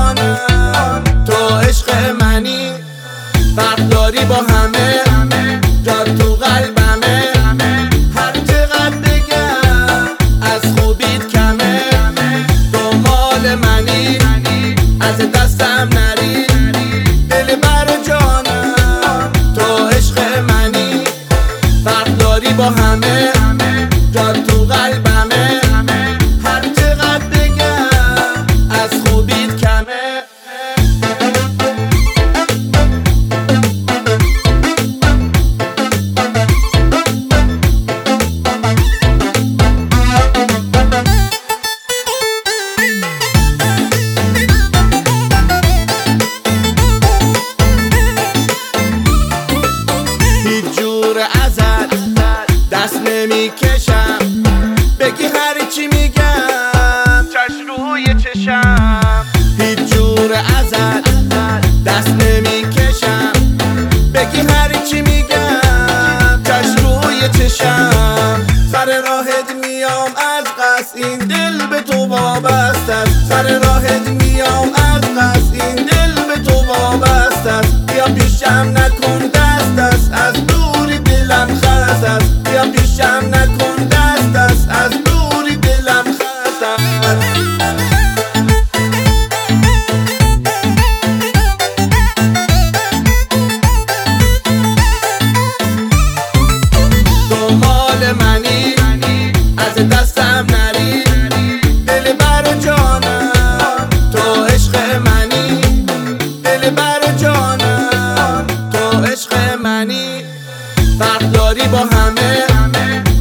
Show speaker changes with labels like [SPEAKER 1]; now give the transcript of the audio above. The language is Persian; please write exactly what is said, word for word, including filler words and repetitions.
[SPEAKER 1] جانم، تو عشق منی، فرق داری با همه، جات تو قلبمه. هر چقدر بگم از خوبیت کمه، تو مال منی، از دستم نری. دل بر جانم، تو عشق منی، فرق داری با همه، جات تو قلبمه. هر چقدر بگم از خوبیت کمه. هیچ جور ازت دست نمی کشم، بگی هر چی میگم چش روی چشم. هیچ جور ازت دست نمی کشم، بگی هر چی میگم چش روی چشم. سر راهت میام از قصد، این دل به تو وابسته است. سر راهت میام از قصد، این دل به تو وابسته است. بیا پیشم نکن دست دست، از دوری دلم خسته است. بیا پیشم نکن دست دست، از دوری دلم خسته است. تو مال منی، از دستم نری. دل بر جانم، تو عشق منی، دل بر جانم، تو عشق منی، فرق داری با همه،